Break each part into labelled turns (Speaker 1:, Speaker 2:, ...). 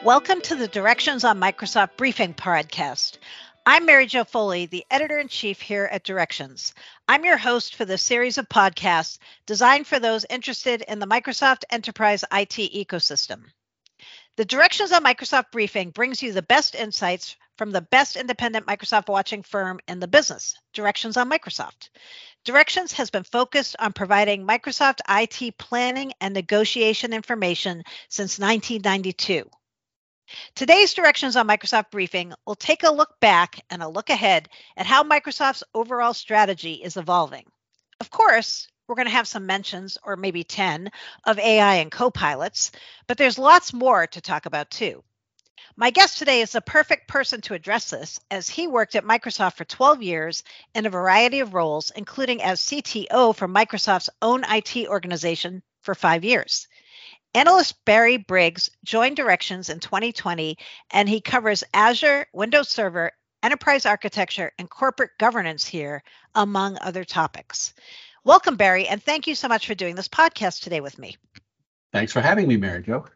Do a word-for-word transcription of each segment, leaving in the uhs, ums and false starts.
Speaker 1: Welcome to the Directions on Microsoft Briefing podcast. I'm Mary Jo Foley, the editor-in-chief here at Directions. I'm your host for this series of podcasts designed for those interested in the Microsoft Enterprise I T ecosystem. The Directions on Microsoft Briefing brings you the best insights from the best independent Microsoft watching firm in the business, Directions on Microsoft. Directions has been focused on providing Microsoft I T planning and negotiation information since nineteen ninety-two. Today's Directions on Microsoft Briefing will take a look back and a look ahead at how Microsoft's overall strategy is evolving. Of course, we're going to have some mentions, or maybe ten, of A I and co-pilots, but there's lots more to talk about too. My guest today is the perfect person to address this, as he worked at Microsoft for twelve years in a variety of roles, including as C T O for Microsoft's own I T organization for five years. Analyst Barry Briggs joined Directions in twenty twenty, and he covers Azure, Windows Server, enterprise architecture, and corporate governance here, among other topics. Welcome, Barry, and thank you so much for doing this podcast today with me.
Speaker 2: Thanks for having me, Mary Jo.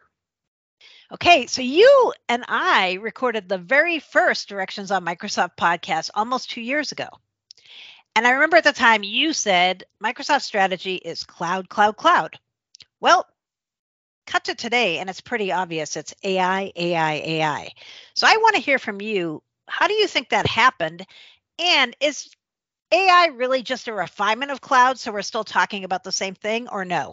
Speaker 1: Okay, so you and I recorded the very first Directions on Microsoft podcast almost two years ago. And I remember at the time you said Microsoft's strategy is cloud, cloud, cloud. Well, cut to today, and it's pretty obvious. It's A I, A I, A I. So I want to hear from you. How do you think that happened? And is A I really just a refinement of cloud, so we're still talking about the same thing, or no?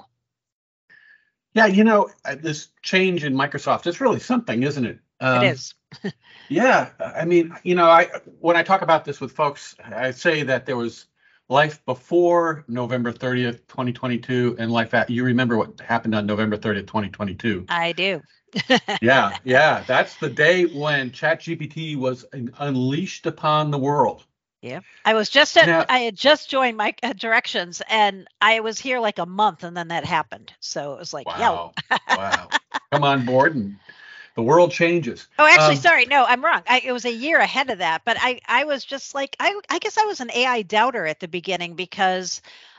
Speaker 2: Yeah, you know, this change in Microsoft is really something, isn't it?
Speaker 1: Um, it is.
Speaker 2: yeah, I mean, you know, I when I talk about this with folks, I say that there was life before November thirtieth, twenty twenty-two, and life at, you remember what happened on November thirtieth, twenty twenty-two?
Speaker 1: I do.
Speaker 2: yeah, yeah, that's the day when ChatGPT was unleashed upon the world.
Speaker 1: Yeah, I was just at, now, I had just joined my uh, Directions, and I was here like a month, and then that happened. So it was like,
Speaker 2: wow, wow, come on board, and the world changes.
Speaker 1: Oh, actually, um, sorry, no, I'm wrong. I, it was a year ahead of that, but I, I was just like, I, I guess I was an A I doubter at the beginning because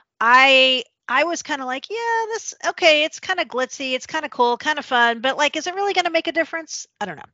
Speaker 1: I, I was kind of like, yeah, this, okay, it's kind of glitzy, it's kind of cool, kind of fun, but like, is it really going to make a difference? I don't know.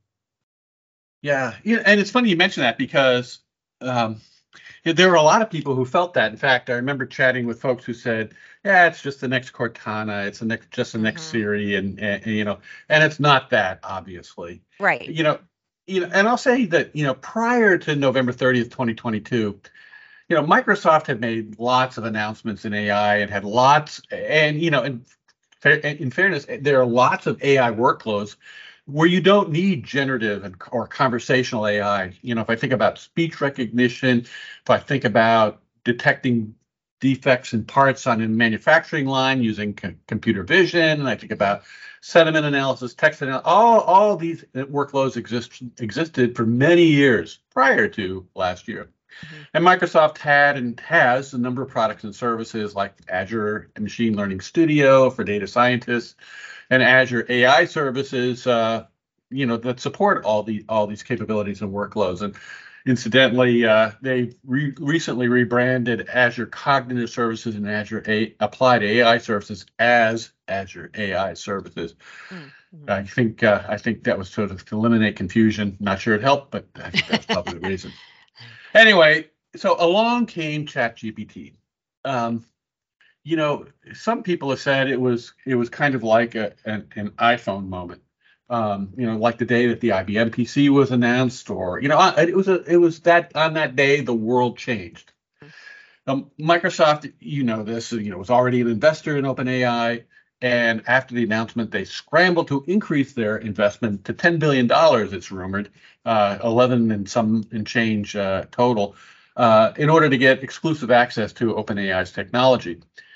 Speaker 2: Yeah, yeah, and it's funny you mention that because. Um, There were a lot of people who felt that. In fact, I remember chatting with folks who said, "Yeah, it's just the next Cortana. It's the next, just the next mm-hmm. Siri," and, and, and you know, and it's not that, obviously.
Speaker 1: Right.
Speaker 2: You know, you know, and I'll say that you know, prior to November thirtieth, twenty twenty-two, you know, Microsoft had made lots of announcements in A I and had lots, and you know, in, in fairness, there are lots of A I workloads where you don't need generative and, or conversational A I. You know, if I think about speech recognition, if I think about detecting defects in parts on a manufacturing line using co- computer vision, and I think about sentiment analysis, text analysis, all, all these workloads exist, existed for many years prior to last year. Mm-hmm. And Microsoft had and has a number of products and services like Azure Machine Learning Studio for data scientists, and Azure A I services, uh, you know, that support all the all these capabilities and workloads. And incidentally, uh, they re- recently rebranded Azure Cognitive Services and Azure A- Applied A I Services as Azure A I Services. Mm-hmm. I think uh, I think that was sort of to eliminate confusion. Not sure it helped, but I think that's probably the reason. Anyway, so along came ChatGPT. Um, You know, some people have said it was it was kind of like a, an, an iPhone moment. Um, you know, like the day that the I B M P C was announced, or you know, it was a it was that on that day the world changed. Um, Microsoft, you know this, you know, was already an investor in OpenAI, and after the announcement, they scrambled to increase their investment to ten billion dollars. It's rumored, uh, eleven and some and change uh, total, uh, in order to get exclusive access to OpenAI's technology.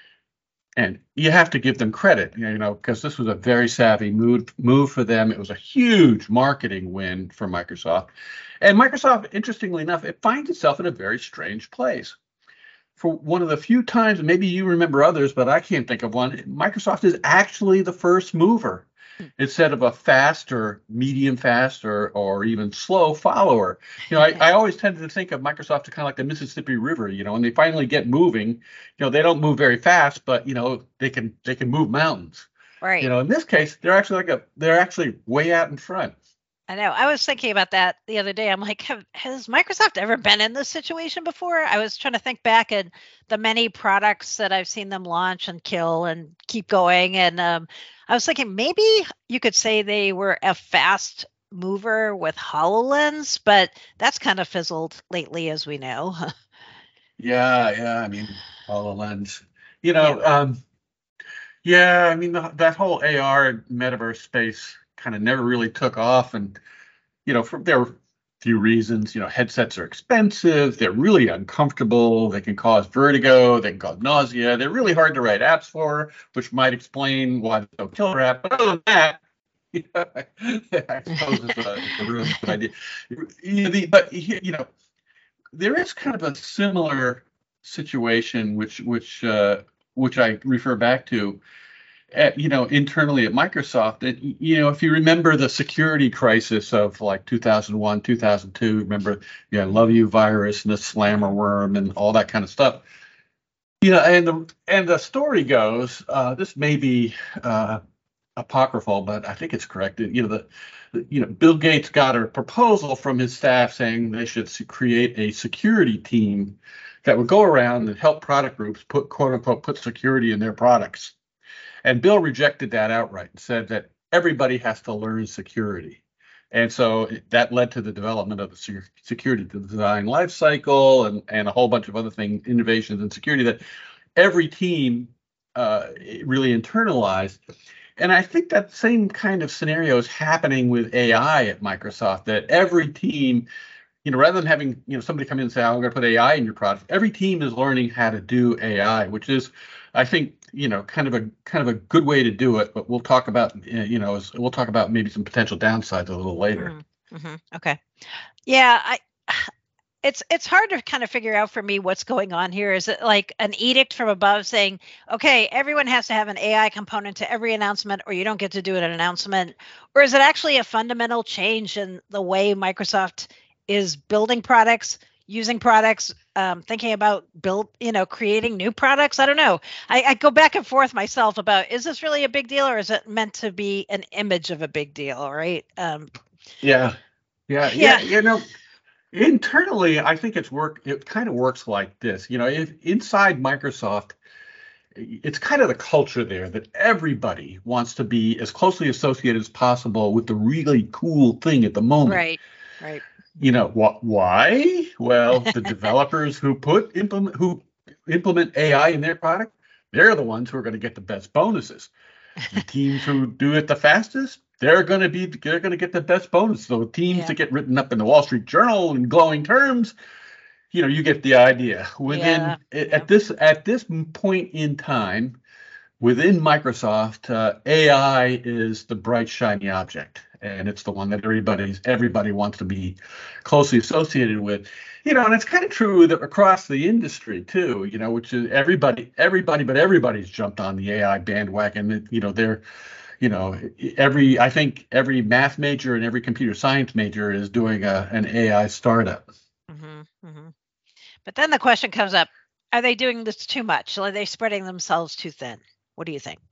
Speaker 2: And you have to give them credit, you know, because this was a very savvy move, move for them. It was a huge marketing win for Microsoft. And Microsoft, interestingly enough, it finds itself in a very strange place. For one of the few times, maybe you remember others, but I can't think of one, Microsoft is actually the first mover instead of a fast or medium fast or, or even slow follower. You know, I, I always tended to think of Microsoft as kind of like the Mississippi River. You know, when they finally get moving, you know, they don't move very fast, but you know, they can they can move mountains.
Speaker 1: Right.
Speaker 2: You know, in this case, they're actually like a they're actually way out in front.
Speaker 1: I know. I was thinking about that the other day. I'm like, have, has Microsoft ever been in this situation before? I was trying to think back at the many products that I've seen them launch and kill and keep going. And um, I was thinking maybe you could say they were a fast mover with HoloLens, but that's kind of fizzled lately, as we know.
Speaker 2: Yeah, yeah. I mean, HoloLens. You
Speaker 1: Yeah.
Speaker 2: know, um, yeah. I mean, the, that whole A R and metaverse space kind of never really took off, and you know, for there were a few reasons. You know, headsets are expensive. They're really uncomfortable. They can cause vertigo. They can cause nausea. They're really hard to write apps for, which might explain why there's no killer app. But other than that, I suppose it's a, it's a really good idea. You know, the, but you know, there is kind of a similar situation, which which uh, which I refer back to, at, you know, internally at Microsoft. That you know, if you remember the security crisis of like two thousand one, two thousand two, remember, yeah, Love You virus and the slammer worm and all that kind of stuff. You know, and the and the story goes, uh, this may be uh, apocryphal, but I think it's correct. You know, the you know, Bill Gates got a proposal from his staff saying they should create a security team that would go around and help product groups put, quote unquote, put security in their products. And Bill rejected that outright and said that everybody has to learn security. And so that led to the development of the security design lifecycle and, and a whole bunch of other things, innovations in security that every team uh, really internalized. And I think that same kind of scenario is happening with A I at Microsoft, that every team, you know, rather than having, you know, somebody come in and say, I'm going to put A I in your product, every team is learning how to do A I, which is, I think, you know, kind of a kind of a good way to do it. But we'll talk about, you know, we'll talk about maybe some potential downsides a little later.
Speaker 1: Mm-hmm. Okay. Yeah, I it's it's hard to kind of figure out for me what's going on here. Is it like an edict from above saying, okay, everyone has to have an A I component to every announcement, or you don't get to do an announcement? Or is it actually a fundamental change in the way Microsoft is building products, using products, um, thinking about build, you know, creating new products? I don't know. I, I go back and forth myself about, is this really a big deal, or is it meant to be an image of a big deal? Right. Um,
Speaker 2: yeah. Yeah. Yeah.
Speaker 1: yeah.
Speaker 2: You know, internally, I think it's work. It kind of works like this. You know, if inside Microsoft, it's kind of the culture there that everybody wants to be as closely associated as possible with the really cool thing at the moment.
Speaker 1: Right. Right.
Speaker 2: You know, wh- why? Well, the developers who put implement who implement A I in their product, they're the ones who are going to get the best bonuses. The teams who do it the fastest, they're going to be they're going to get the best bonus. So teams
Speaker 1: Yeah.
Speaker 2: that get written up in the Wall Street Journal in glowing terms, you know, you get the idea. Within
Speaker 1: Yeah.
Speaker 2: at
Speaker 1: Yeah.
Speaker 2: this at this point in time, within Microsoft, uh, A I is the bright shiny object, and it's the one that everybody's everybody wants to be closely associated with. You know, and it's kind of true that across the industry too. You know, which is everybody, everybody, but everybody's jumped on the A I bandwagon. You know, they're, you know, every I think every math major and every computer science major is doing a, an A I startup.
Speaker 1: Mm-hmm, mm-hmm. But then the question comes up, are they doing this too much? Are they spreading themselves too thin? What do you think?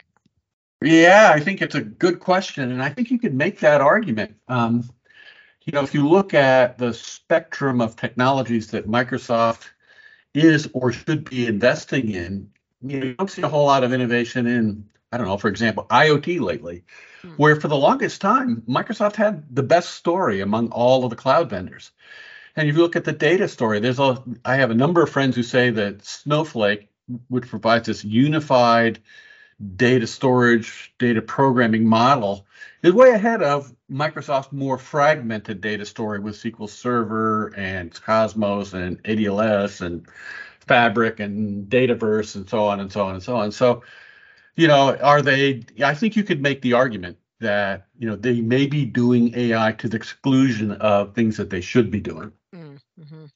Speaker 2: Yeah, I think it's a good question, and I think you could make that argument. Um, you know, if you look at the spectrum of technologies that Microsoft is or should be investing in, you know, you don't see a whole lot of innovation in, I don't know, for example, IoT lately, hmm. where for the longest time, Microsoft had the best story among all of the cloud vendors. And if you look at the data story, there's a, I have a number of friends who say that Snowflake, which provides this unified data storage, data programming model, is way ahead of Microsoft's more fragmented data story with S Q L Server and Cosmos and A D L S and Fabric and Dataverse and so on and so on and so on. So, you know, are they, I think you could make the argument that, you know, they may be doing A I to the exclusion of things that they should be doing.
Speaker 1: Mm-hmm.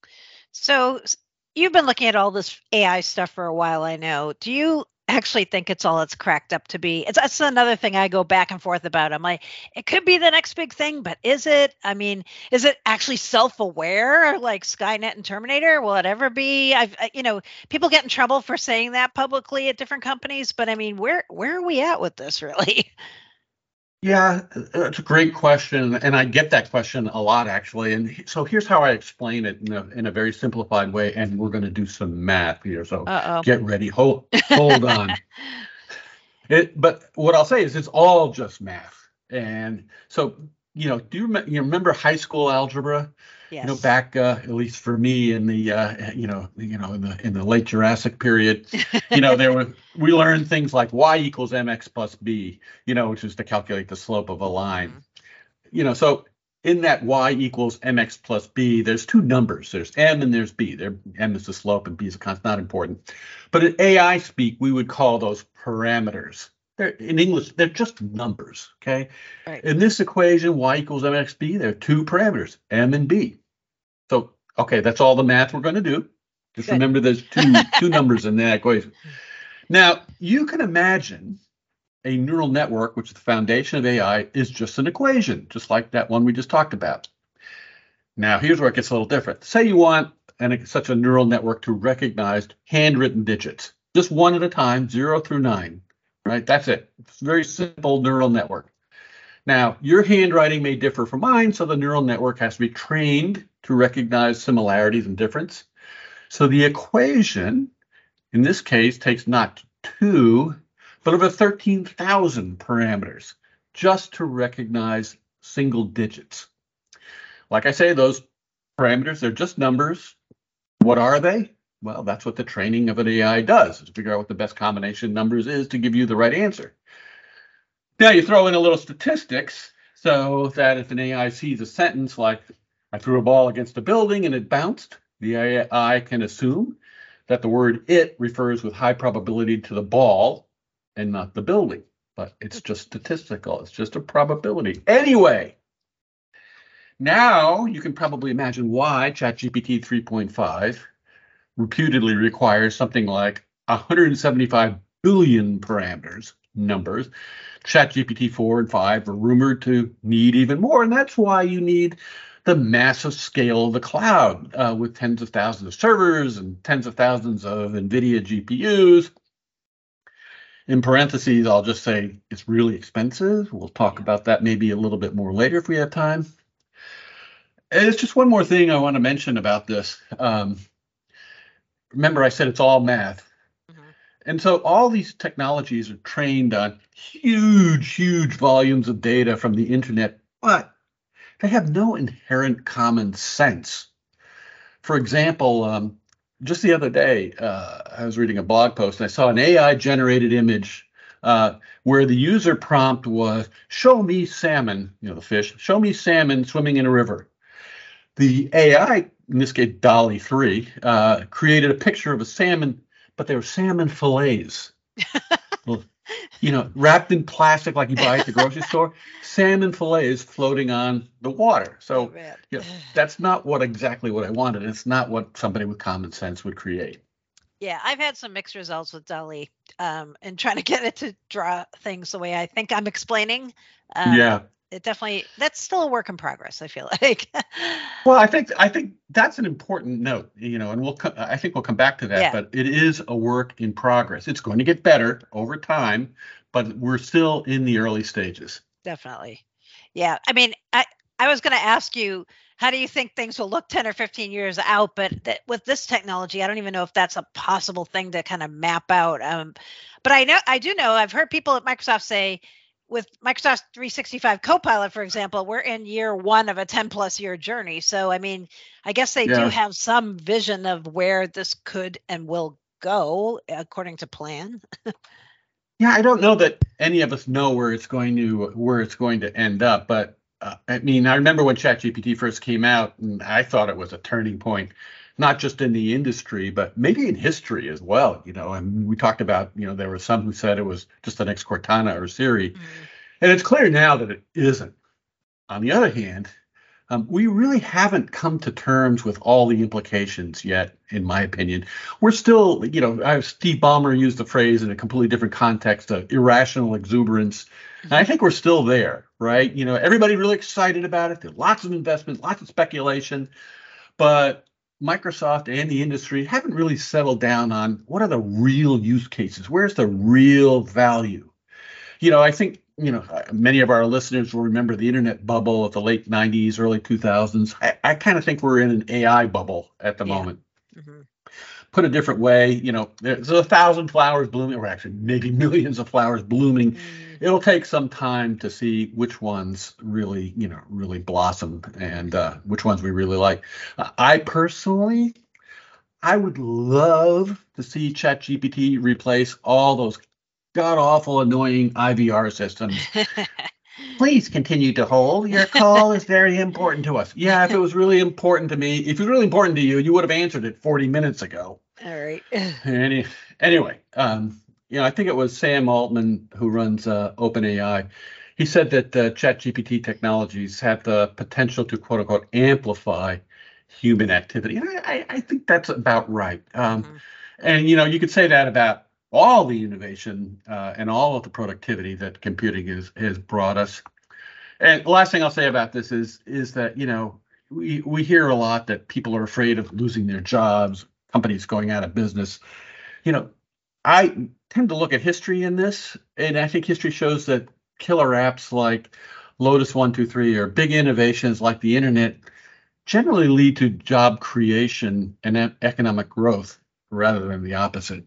Speaker 1: So you've been looking at all this A I stuff for a while, I know. Do you actually think it's all it's cracked up to be? It's that's another thing I go back and forth about. I'm like, it could be the next big thing, but is it? I mean, is it actually self-aware like Skynet and Terminator? Will it ever be? I've, you know, people get in trouble for saying that publicly at different companies, but I mean, where where are we at with this really?
Speaker 2: Yeah, it's a great question, and I get that question a lot actually. And so here's how I explain it in a in a very simplified way. And we're going to do some math here, so
Speaker 1: Uh
Speaker 2: get ready. Hold hold on. It, but what I'll say is it's all just math. And so, you know, do you, rem- you remember high school algebra? You know,
Speaker 1: Yes.
Speaker 2: back uh, at least for me in the uh, you know you know in the in the late Jurassic period, you know there were we learned things like y equals mx plus b, you know, which is to calculate the slope of a line.
Speaker 1: Mhm.
Speaker 2: You know, so in that y equals mx plus b, there's two numbers. There's m and there's b. There, m is the slope and b is a constant, not important. But in A I speak, we would call those parameters. They're in English, they're just numbers. Okay.
Speaker 1: Right.
Speaker 2: In this equation, y equals mx b, there are two parameters, m and b. So, okay, that's all the math we're going to do. Just
Speaker 1: Good.
Speaker 2: remember there's two two numbers in that equation. Now, you can imagine a neural network, which is the foundation of A I, is just an equation, just like that one we just talked about. Now, here's where it gets a little different. Say you want an, such a neural network to recognize handwritten digits, just one at a time, zero through nine, right? That's it. It's a very simple neural network. Now, your handwriting may differ from mine, so the neural network has to be trained to recognize similarities and difference. So the equation, in this case, takes not two, but over thirteen thousand parameters just to recognize single digits. Like I say, those parameters, they're just numbers. What are they? Well, that's what the training of an A I does, is figure out what the best combination of numbers is to give you the right answer. Now you throw in a little statistics so that if an A I sees a sentence like, I threw a ball against a building and it bounced, the A I can assume that the word it refers with high probability to the ball and not the building. But it's just statistical. It's just a probability. Anyway, now you can probably imagine why ChatGPT three point five reputedly requires something like one hundred seventy-five billion parameters, numbers. ChatGPT four and five are rumored to need even more, and that's why you need the massive scale of the cloud uh, with tens of thousands of servers and tens of thousands of NVIDIA G P Us. In parentheses, I'll just say it's really expensive. We'll talk
Speaker 1: Yeah.
Speaker 2: about that maybe a little bit more later if we have time. And it's just one more thing I want to mention about this. Um, remember, I said it's all math.
Speaker 1: Mhm.
Speaker 2: And so all these technologies are trained on huge, huge volumes of data from the internet, but they have no inherent common sense. For example, um, just the other day, uh, I was reading a blog post and I saw an A I generated image uh, where the user prompt was, show me salmon, you know, the fish, show me salmon swimming in a river. The A I, in this case, DALL-E three, uh, created a picture of a salmon, but they were salmon fillets. Well, you know, wrapped in plastic like you buy at the grocery store, salmon fillets floating on the water.
Speaker 1: Oh
Speaker 2: So,
Speaker 1: man.
Speaker 2: you know, that's not what exactly what I wanted. It's not what somebody with common sense would create.
Speaker 1: Yeah, I've had some mixed results with Dolly, um, and trying to get it to draw things the way I think I'm explaining. Um,
Speaker 2: Yeah.
Speaker 1: it definitely that's still a work in progress, I feel like.
Speaker 2: Well, I think I think that's an important note, you know, and we'll co- I think we'll come back to that,
Speaker 1: Yeah,
Speaker 2: but it is a work in progress. It's going to get better over time, but we're still in the early stages.
Speaker 1: definitely. Yeah, I mean, I I was going to ask you, how do you think things will look ten or fifteen years out? But that, with this technology, I don't even know if that's a possible thing to kind of map out. Um, but I know, I do know, I've heard people at Microsoft say, with Microsoft three sixty-five Copilot, for example, we're in year one of a ten plus year journey. So, I mean, I guess they do
Speaker 2: Yeah.
Speaker 1: have some vision of where this could and will go according to plan.
Speaker 2: Yeah, I don't know that any of us know where it's going to where it's going to end up, but uh, I mean, I remember when ChatGPT first came out, and I thought it was a turning point, not just in the industry, but maybe in history as well. You know, and we talked about, you know, there were some who said it was just the next Cortana or Siri,
Speaker 1: Mm,
Speaker 2: and it's clear now that it isn't. On the other hand, um, we really haven't come to terms with all the implications yet, in my opinion. We're still, you know, I, Steve Ballmer used the phrase in a completely different context of irrational exuberance. And I
Speaker 1: mhm.
Speaker 2: think we're still there, right? You know, everybody really excited about it. There's lots of investment, lots of speculation, but Microsoft and the industry haven't really settled down on what are the real use cases? Where's the real value? You know, I think you know, many of our listeners will remember the internet bubble of the late nineties, early two thousands. I, I kind of think we're in an A I bubble at the
Speaker 1: Yeah.
Speaker 2: moment.
Speaker 1: Mm-hmm.
Speaker 2: Put a different way, you know, there's a thousand flowers blooming, or actually maybe millions of flowers blooming.
Speaker 1: Mm.
Speaker 2: It'll take some time to see which ones really, you know, really blossom and uh, which ones we really like. Uh, I personally, I would love to see ChatGPT replace all those god awful, annoying I V R systems. Please continue to hold. Your call is very important to us. Yeah, if it was really important to me, if it was really important to you, you would have answered it forty minutes ago.
Speaker 1: All right.
Speaker 2: Any, anyway, um, you know, I think it was Sam Altman who runs uh, OpenAI. He said that uh, ChatGPT technologies have the potential to quote unquote amplify human activity. And I, I, I think that's about right. Um,
Speaker 1: Mm-hmm.
Speaker 2: And, you know, you could say that about all the innovation uh, and all of the productivity that computing is, has brought us. And the last thing I'll say about this is, is that, you know, we, we hear a lot that people are afraid of losing their jobs, companies going out of business. You know, I tend to look at history in this, and I think history shows that killer apps like Lotus one two three or big innovations like the internet generally lead to job creation and e- economic growth rather than the opposite.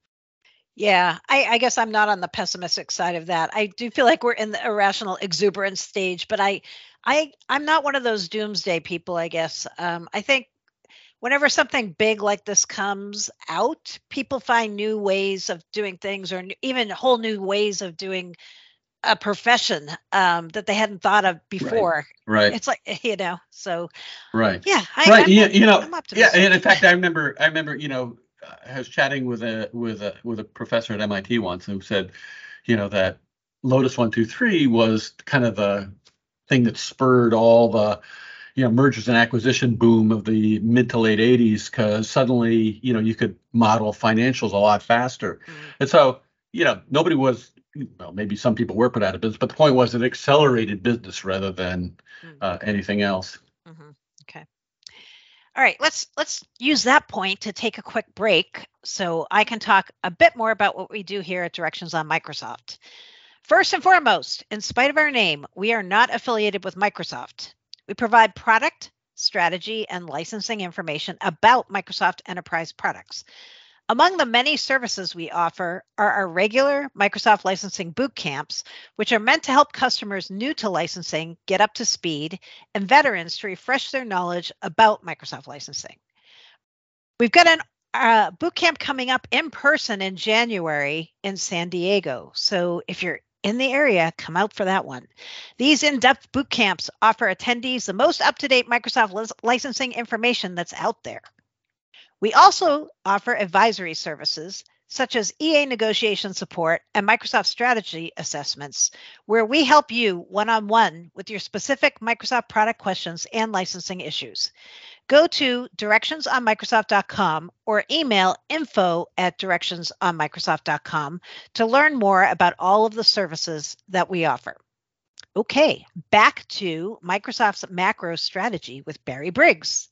Speaker 1: Yeah, I, I guess I'm not on the pessimistic side of that. I do feel like we're in the irrational exuberance stage, but I, I, I'm not one of those doomsday people. I guess um, I think whenever something big like this comes out, people find new ways of doing things, or n- even whole new ways of doing a profession um, that they hadn't thought of before.
Speaker 2: Right.
Speaker 1: It's like you know, so
Speaker 2: Right.
Speaker 1: yeah, I,
Speaker 2: Right.
Speaker 1: I'm,
Speaker 2: You, you know,
Speaker 1: I'm
Speaker 2: yeah.
Speaker 1: optimistic.
Speaker 2: And in fact, I remember, I remember, you know, I was chatting with a with a with a professor at M I T once who said, you know, that Lotus one two three was kind of the thing that spurred all the, you know, mergers and acquisition boom of the mid to late eighties, because suddenly, you know, you could model financials a lot faster.
Speaker 1: Mm,
Speaker 2: And so, you know, nobody was, well, maybe some people were put out of business, but the point was it accelerated business rather than
Speaker 1: mm,
Speaker 2: uh, anything else.
Speaker 1: hmm Okay. All right, let's let's use that point to take a quick break so I can talk a bit more about what we do here at Directions on Microsoft. First and foremost, in spite of our name, we are not affiliated with Microsoft. We provide product, strategy, and licensing information about Microsoft enterprise products. Among the many services we offer are our regular Microsoft licensing boot camps, which are meant to help customers new to licensing get up to speed, and veterans to refresh their knowledge about Microsoft licensing. We've got an uh, boot camp coming up in person in January in San Diego. So if you're in the area, come out for that one. These in-depth boot camps offer attendees the most up-to-date Microsoft lic- licensing information that's out there. We also offer advisory services such as E A negotiation support and Microsoft strategy assessments, where we help you one-on-one with your specific Microsoft product questions and licensing issues. Go to directions on microsoft dot com or email info at directions on microsoft dot com to learn more about all of the services that we offer. Okay, back to Microsoft's macro strategy with Barry Briggs.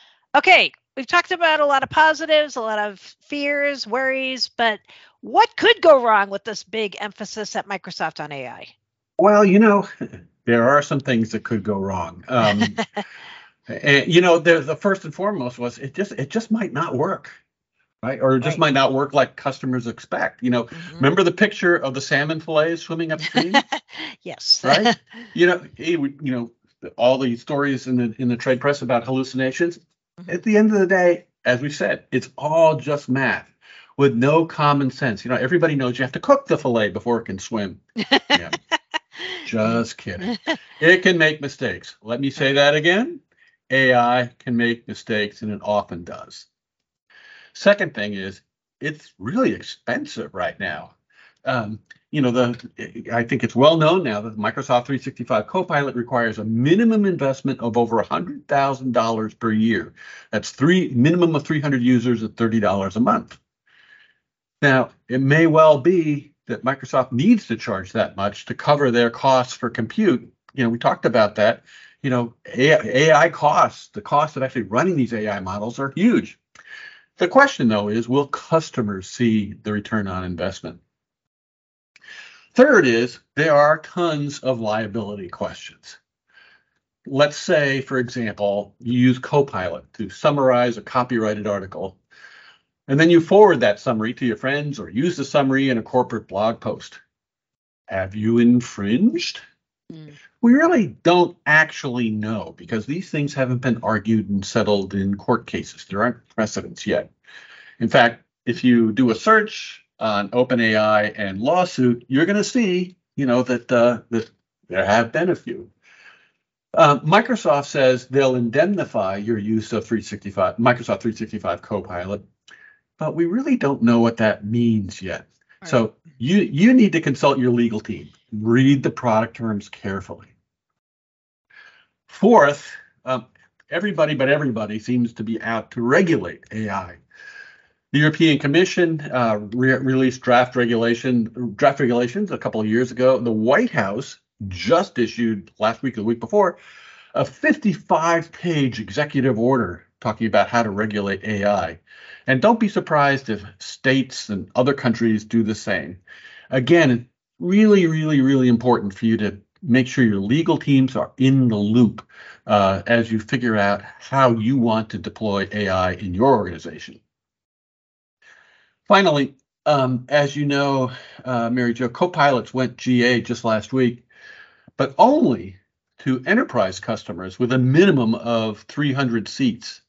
Speaker 1: Okay, we've talked about a lot of positives, a lot of fears, worries, but what could go wrong with this big emphasis at Microsoft on A I?
Speaker 2: Well, you know, there are some things that could go wrong. Um, and, you know, the, the first and foremost was it just it just might not work, right? Or it just
Speaker 1: Right.
Speaker 2: might not work like customers expect. You know,
Speaker 1: Mhm.
Speaker 2: remember the picture of the salmon fillets swimming upstream,
Speaker 1: Yes.
Speaker 2: right? You know, it, would- you know, all the stories in the in the trade press about hallucinations.
Speaker 1: Mhm.
Speaker 2: At the end of the day, as we said, it's all just math with no common sense. You know, everybody knows you have to cook the fillet before it can swim. Yeah. Just kidding. It can make mistakes. Let me say that again. A I can make mistakes, and it often does. Second thing is, it's really expensive right now. Um, you know, the I think it's well known now that Microsoft three sixty-five Copilot requires a minimum investment of over one hundred thousand dollars per year. That's three minimum of three hundred users at thirty dollars a month. Now, it may well be that Microsoft needs to charge that much to cover their costs for compute. You know, we talked about that. You know, A I costs, the cost of actually running these A I models are huge. The question, though, is will customers see the return on investment? Third is there are tons of liability questions. Let's say, for example, you use Copilot to summarize a copyrighted article, and then you forward that summary to your friends or use the summary in a corporate blog post. Have you infringed? Mm. We really don't actually know because these things haven't been argued and settled in court cases. There aren't precedents yet. In fact, if you do a search on OpenAI and lawsuit, you're going to see, you know, that, uh, that there have been a few. Uh, Microsoft says they'll indemnify your use of three sixty-five, Microsoft three sixty-five Copilot, but we really don't know what that means yet. Right. So you you need to consult your legal team. Read the product terms carefully. Fourth, um, everybody but everybody seems to be out to regulate A I. The European Commission uh, re- released draft regulation draft regulations a couple of years ago. The White House just issued last week or the week before a fifty-five page executive order talking about how to regulate A I. And don't be surprised if states and other countries do the same. Again, really, really, really important for you to make sure your legal teams are in the loop uh, as you figure out how you want to deploy A I in your organization. Finally, um, as you know, uh, Mary Jo, Copilots went G A just last week, but only to enterprise customers with a minimum of three hundred seats.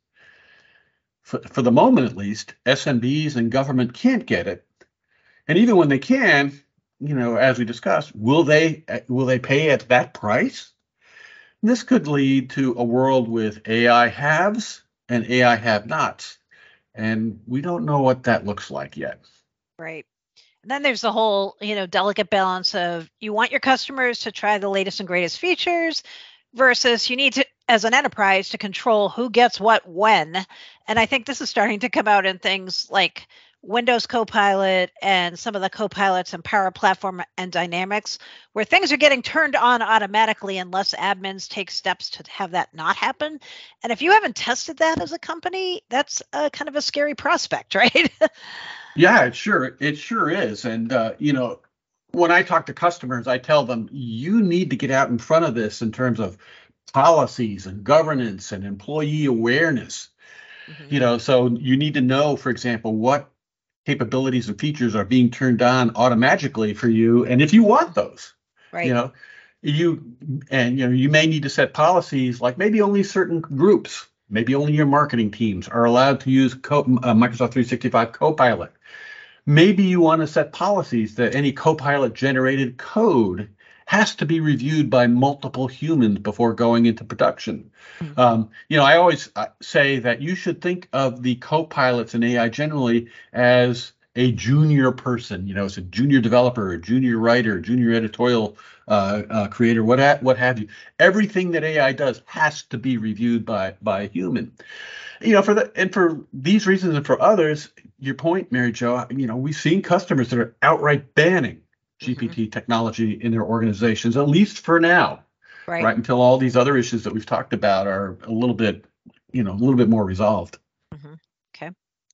Speaker 2: For, for the moment, at least, S M Bs and government can't get it. And even when they can, you know, as we discussed, will they will they pay at that price? This could lead to a world with A I haves and A I have-nots. And we don't know what that looks like yet.
Speaker 1: Right. And then there's the whole, you know, delicate balance of you want your customers to try the latest and greatest features versus you need to, as an enterprise, to control who gets what when. And I think this is starting to come out in things like Windows Copilot and some of the Copilots in Power Platform and Dynamics, where things are getting turned on automatically unless admins take steps to have that not happen. And if you haven't tested that as a company, that's a kind of a scary prospect, right?
Speaker 2: Yeah, it sure it sure is. And uh, you know, when I talk to customers, I tell them you need to get out in front of this in terms of policies and governance and employee awareness. Mm-hmm. You know, so you need to know, for example, what capabilities and features are being turned on automatically for you, and if you want those, right? You know, you and you know you may need to set policies like maybe only certain groups, maybe only your marketing teams are allowed to use Co- uh, Microsoft three sixty-five Copilot. Maybe you want to set policies that any Copilot generated code has to be reviewed by multiple humans before going into production. Mm-hmm. Um, you know, I always say that you should think of the Copilots in A I generally as a junior person, you know, it's a junior developer, a junior writer, junior editorial uh, uh, creator, what, ha- what have you. Everything that A I does has to be reviewed by, by a human. You know, for the and for these reasons and for others, your point, Mary Jo, you know, we've seen customers that are outright banning G P T mm-hmm. technology in their organizations, at least for now, right. right? Until all these other issues that we've talked about are a little bit, you know, a little bit more resolved.
Speaker 1: Mm-hmm. Okay.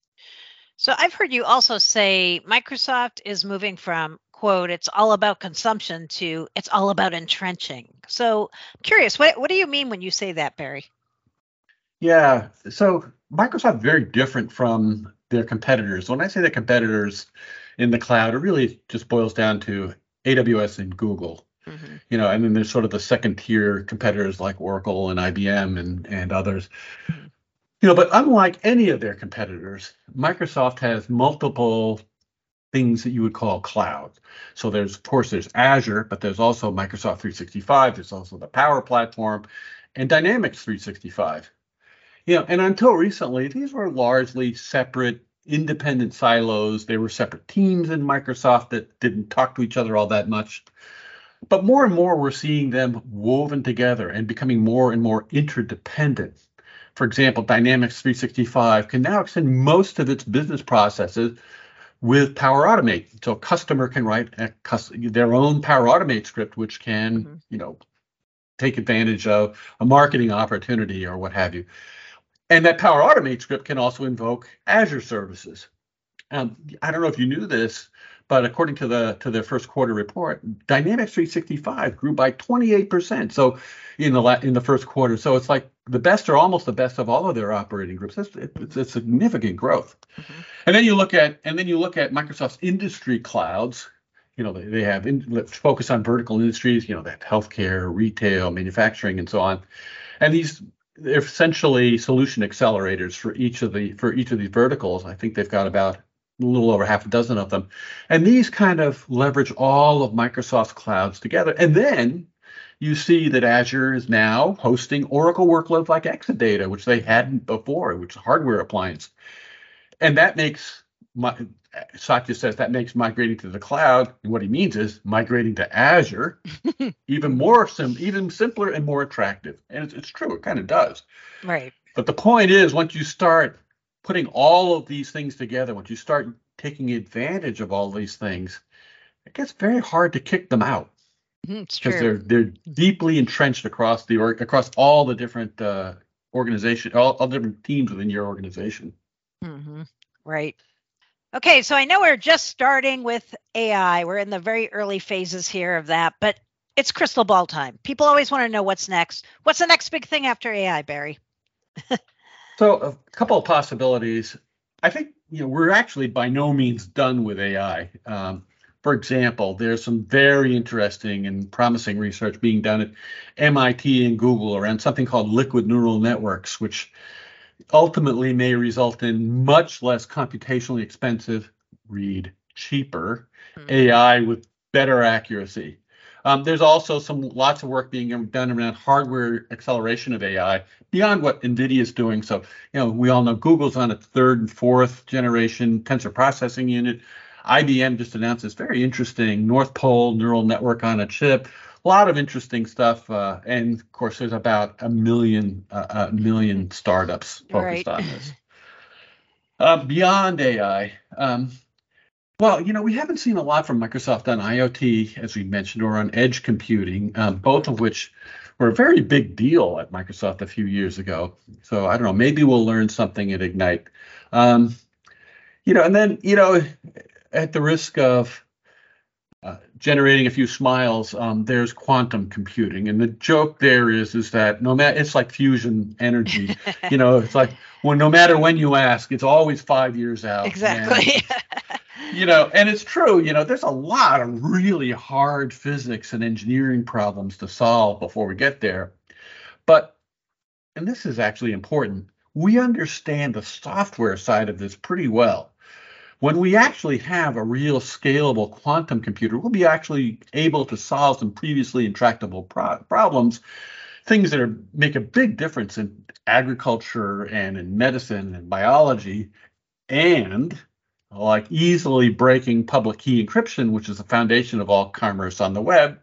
Speaker 1: So I've heard you also say Microsoft is moving from, quote, it's all about consumption to it's all about entrenching. So I'm curious, what, what do you mean when you say that, Barry?
Speaker 2: Yeah, so Microsoft is very different from their competitors. When I say the competitors in the cloud, it really just boils down to A W S and Google. Mm-hmm. You know, and then there's sort of the second tier competitors like Oracle and I B M and, and others. Mm-hmm. You know, but unlike any of their competitors, Microsoft has multiple things that you would call cloud. So there's, of course, there's Azure, but there's also Microsoft three sixty-five. There's also the Power Platform and Dynamics three sixty-five. You know, and until recently, these were largely separate, independent silos. They were separate teams in Microsoft that didn't talk to each other all that much. But more and more, we're seeing them woven together and becoming more and more interdependent. For example, Dynamics three sixty-five can now extend most of its business processes with Power Automate. So a customer can write a, their own Power Automate script, which can, mm-hmm. you know, take advantage of a marketing opportunity or what have you. And that Power Automate script can also invoke Azure services. Um, I don't know if you knew this, but according to the to their first quarter report, Dynamics three sixty-five grew by twenty-eight percent. So in the la- in the first quarter, so it's like the best or almost the best of all of their operating groups. It's, it's a significant growth.
Speaker 1: Mm-hmm.
Speaker 2: And then you look at and then you look at Microsoft's industry clouds. You know, they, they have in, focus on vertical industries. You know, that healthcare, retail, manufacturing, and so on. And these they're essentially solution accelerators for each of the for each of these verticals. I think they've got about a little over half a dozen of them. And these kind of leverage all of Microsoft's clouds together. And then you see that Azure is now hosting Oracle workloads like Exadata, which they hadn't before, which is a hardware appliance. And that makes, my, Satya says that makes migrating to the cloud, and what he means is migrating to Azure, even more sim, even simpler and more attractive. And it's, it's true, it kind of does.
Speaker 1: Right.
Speaker 2: But the point is, once you start putting all of these things together, once you start taking advantage of all these things, it gets very hard to kick them out.
Speaker 1: It's
Speaker 2: because
Speaker 1: true.
Speaker 2: they're they're deeply entrenched across the org, across all the different uh, organization, all, all the different teams within your organization.
Speaker 1: Mm-hmm. Right. Okay, so I know we're just starting with A I. We're in the very early phases here of that, but it's crystal ball time. People always want to know what's next. What's the next big thing after A I, Barry?
Speaker 2: So a couple of possibilities. I think you know we're actually by no means done with A I. Um, for example, there's some very interesting and promising research being done at M I T and Google around something called liquid neural networks, which ultimately may result in much less computationally expensive, read cheaper, mm-hmm. A I with better accuracy. Um, there's also some lots of work being done around hardware acceleration of A I beyond what NVIDIA is doing. So, you know, we all know Google's on its third and fourth generation tensor processing unit. I B M just announced this very interesting North Pole neural network on a chip. A lot of interesting stuff. Uh, and of course, there's about a million, uh, a million startups focused
Speaker 1: right.
Speaker 2: on this. Uh, beyond A I, um, well, you know, we haven't seen a lot from Microsoft on IoT, as we mentioned, or on edge computing, um, both of which were a very big deal at Microsoft a few years ago. So I don't know, maybe we'll learn something at Ignite. Um, you know, and then, you know, at the risk of uh, generating a few smiles, um, there's quantum computing. And the joke there is, is that no matter, it's like fusion energy. You know, it's like, well, no matter when you ask, it's always five years out.
Speaker 1: Exactly.
Speaker 2: And, you know, and it's true, you know, there's a lot of really hard physics and engineering problems to solve before we get there. But, and this is actually important, we understand the software side of this pretty well. When we actually have a real scalable quantum computer, we'll be actually able to solve some previously intractable pro- problems, things that are, make a big difference in agriculture and in medicine and biology, and like easily breaking public key encryption, which is the foundation of all commerce on the web.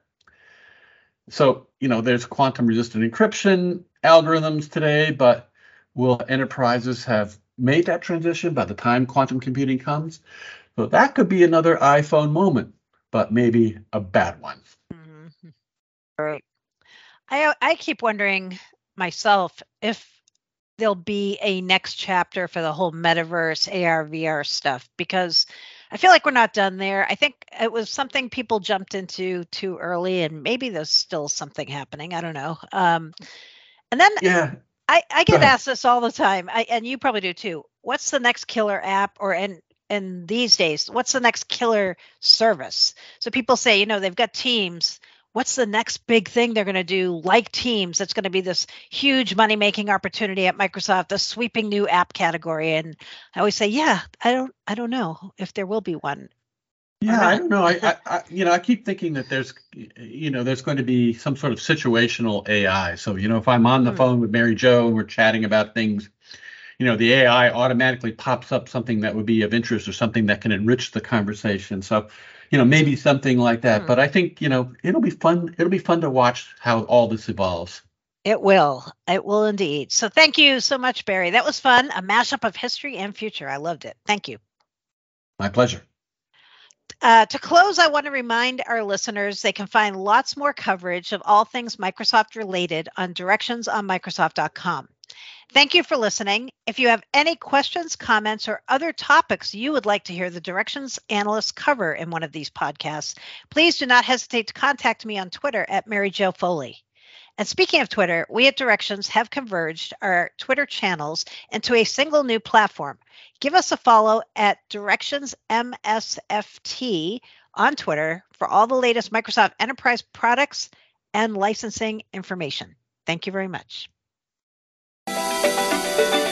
Speaker 2: So, you know, there's quantum resistant encryption algorithms today, but will enterprises have made that transition by the time quantum computing comes? So that could be another iPhone moment, but maybe a bad one.
Speaker 1: Mm-hmm. Right. I I keep wondering myself if there'll be a next chapter for the whole metaverse, A R, V R stuff, because I feel like we're not done there. I think it was something people jumped into too early, and maybe there's still something happening. I don't know. Um, and then
Speaker 2: yeah.
Speaker 1: I, I get asked this all the time, I, and you probably do too. What's the next killer app, or in in these days, what's the next killer service? So people say, you know, they've got Teams. What's the next big thing they're going to do, like Teams? That's going to be this huge money-making opportunity at Microsoft, a sweeping new app category. And I always say, yeah, I don't, I don't know if there will be one.
Speaker 2: Yeah, I don't know. I, I, I, you know, I keep thinking that there's, you know, there's going to be some sort of situational A I. So, you know, if I'm on the mm. phone with Mary Jo and we're chatting about things, you know, the A I automatically pops up something that would be of interest or something that can enrich the conversation. So, you know, maybe something like that. Mm. But I think, you know, it'll be fun. It'll be fun to watch how all this evolves.
Speaker 1: It will. It will indeed. So thank you so much, Barry. That was fun. A mashup of history and future. I loved it. Thank you.
Speaker 2: My pleasure.
Speaker 1: Uh, to close, I want to remind our listeners they can find lots more coverage of all things Microsoft related on directions on Microsoft dot com. Thank you for listening. If you have any questions, comments, or other topics you would like to hear the Directions analysts cover in one of these podcasts, please do not hesitate to contact me on Twitter at Mary Jo Foley. And speaking of Twitter, we at Directions have converged our Twitter channels into a single new platform. Give us a follow at Directions M S F T on Twitter for all the latest Microsoft Enterprise products and licensing information. Thank you very much.